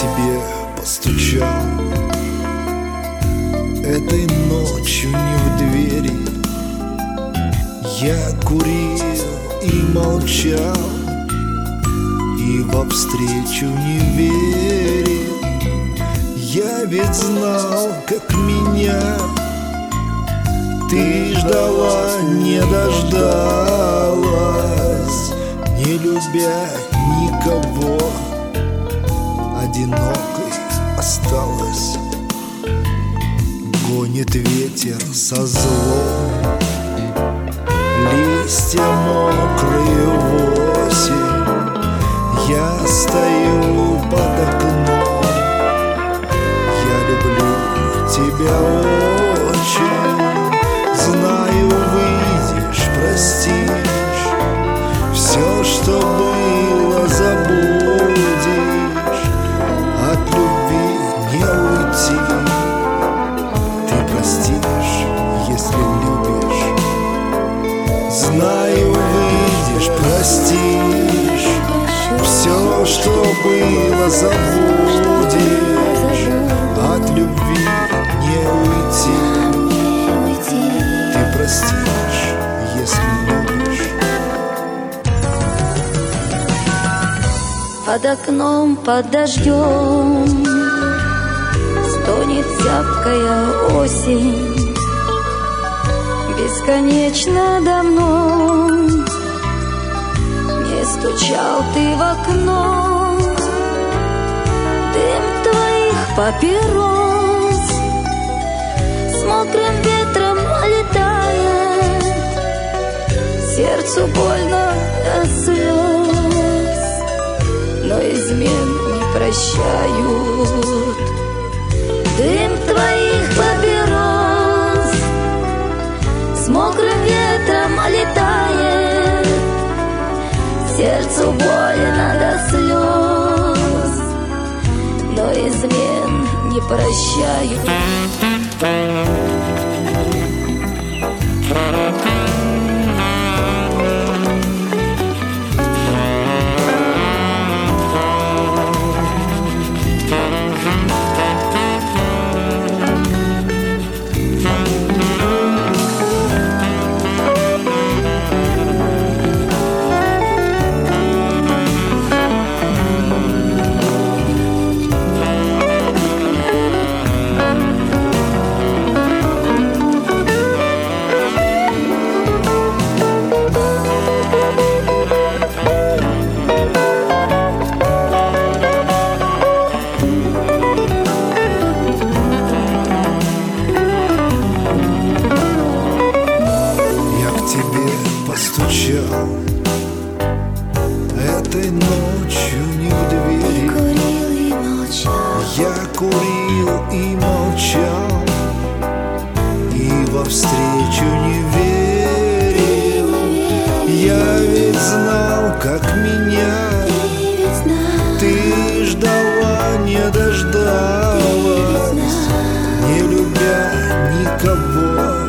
тебе постучал этой ночью не в двери. Я курил и молчал, и во встречу не верил. Я ведь знал, как меня ты ждала, не дождалась, не любя никого, одинокой осталась. Гонит ветер со злом листья мокрые в осень. Я стою под окном, я люблю тебя очень. Знаю, выйдешь, простишь, все, что было, забудешь. От любви не уйти. Ты простишь, если любишь. Знаю, выйдешь, простишь, все, что было, забудешь. От любви не уйти. Ты простишь, если любишь. Под окном, под дождем стонет зябкая осень. Бесконечно давно не стучал ты в окно. Дым твоих папирос с мокрым ветром летает. Сердцу больно до слез, но измен не прощают. Дым твоих папирос с мокрым ветром летает. Сердцу больно до слез, но измен не прощают. Постучал этой ночью не в двери. Я курил и молчал, и во встречу не верил. Я ведь знал, как меня ты ждала, не дождалась, не любя никого,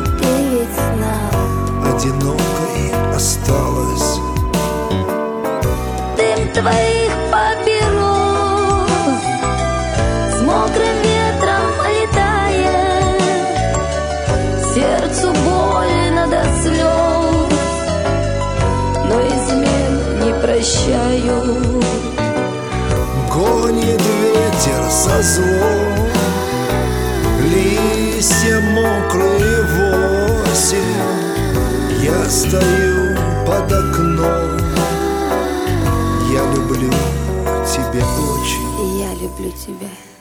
одинокой осталась. Дым твоих папирос с мокрым ветром летает. Сердцу больно до слез, но измен не прощают. Гонит ветер со злом листья мокрые в осень. Я стою под окном, я люблю тебя очень. Я люблю тебя.